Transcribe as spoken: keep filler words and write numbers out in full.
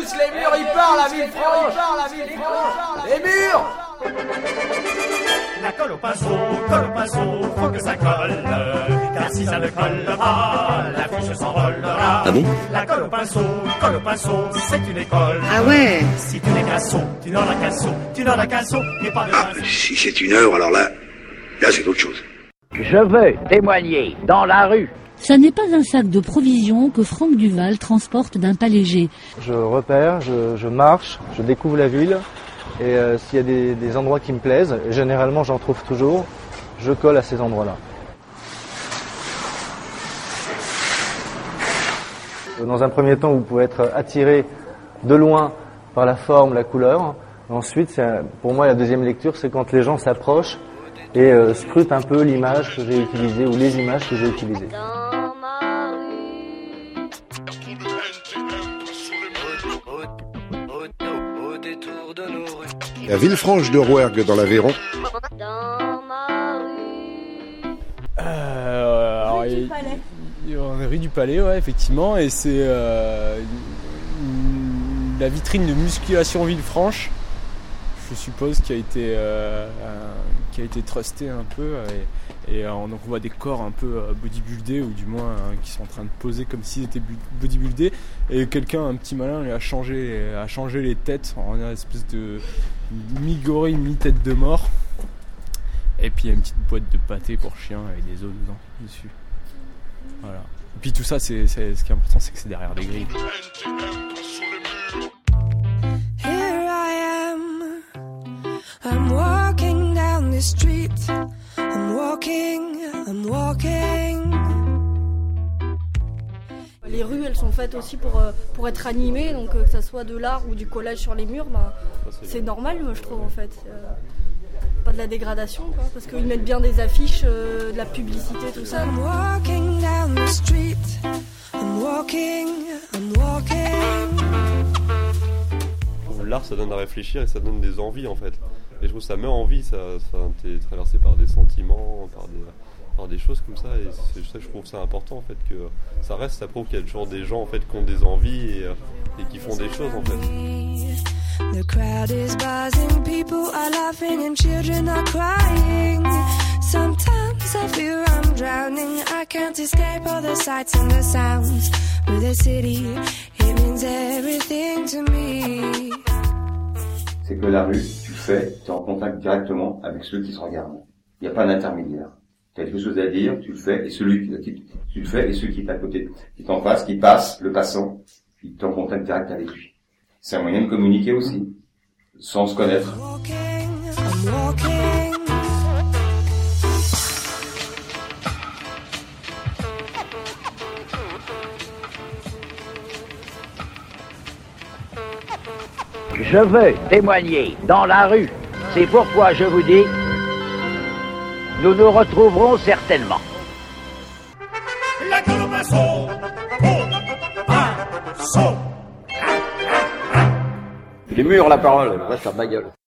plus les murs, ils parlent à Villefranche. Les murs. La colle au pinceau, colle au pinceau, faut que ça colle. Car si ça ne colle pas, l'affiche s'envolera. Ah bon? La colle au pinceau, colle au pinceau, c'est une école. Ah ouais? Si tu n'es qu'un sot, tu n'en as qu'un sot, tu n'en as qu'un sot, et pas de pinceau. Si c'est une œuvre, alors là, là c'est autre chose. Je veux témoigner dans la rue. Ça n'est pas un sac de provisions que Franck Duval transporte d'un pas léger. Je repère, je, je marche, je découvre la ville et euh, s'il y a des, des endroits qui me plaisent, et généralement j'en trouve toujours, je colle à ces endroits-là. Dans un premier temps, vous pouvez être attiré de loin par la forme, la couleur. Ensuite, c'est, pour moi, la deuxième lecture, c'est quand les gens s'approchent et euh, scrutent un peu l'image que j'ai utilisée ou les images que j'ai utilisées. À Villefranche de Rouergue dans l'Aveyron. Euh, alors, rue du Palais. Rue du Palais, ouais, effectivement, et c'est euh, une, la vitrine de musculation Villefranche, je suppose, qui a été euh, un, qui a été trustée un peu, et, et euh, donc on voit des corps un peu bodybuildés, ou du moins hein, qui sont en train de poser comme s'ils étaient bodybuildés, et quelqu'un, un petit malin, lui a changé, a changé les têtes en une espèce de mi-gorille, mi-tête de mort. Et puis il y a une petite boîte de pâté pour chien avec des os dedans, dessus. Voilà. Et puis tout ça, c'est, c'est, ce qui est important, c'est que c'est derrière des grilles. Here I am, I'm walking down the street, I'm walking, I'm walking. Les rues, elles sont faites aussi pour, pour être animées, donc que ça soit de l'art ou du collage sur les murs, ben, c'est normal, je trouve, en fait. Pas de la dégradation, quoi, parce qu'ils mettent bien des affiches, euh, de la publicité, tout ça. I'm walking down the street, I'm walking, I'm walking. L'art, ça donne à réfléchir et ça donne des envies, en fait. Et je trouve que ça met en vie, ça, ça t'es traversé par des sentiments, par des, par des choses comme ça, et c'est ça que je trouve ça important, en fait, que ça reste, ça prouve qu'il y a toujours des gens, en fait, qui ont des envies et, et qui font des choses, en fait. The crowd is buzzing, people are laughing and children are crying. Sometimes I feel I'm drowning, I can't escape all the sights and the sounds. With the city, it means everything to me. C'est que la rue, tu fais, tu es en contact directement avec ceux qui te regardent. Il n'y a pas d'intermédiaire. Tu as quelque chose à dire, tu le fais, et celui qui, tu le fais, et celui qui est à côté, qui est en face, qui passe, le passant, il est en contact direct avec lui. C'est un moyen de communiquer aussi, sans se connaître. Je veux témoigner dans la rue. C'est pourquoi je vous dis, nous nous retrouverons certainement. La colle au pinceau, au pinceau. Les murs, la parole, va faire ma gueule.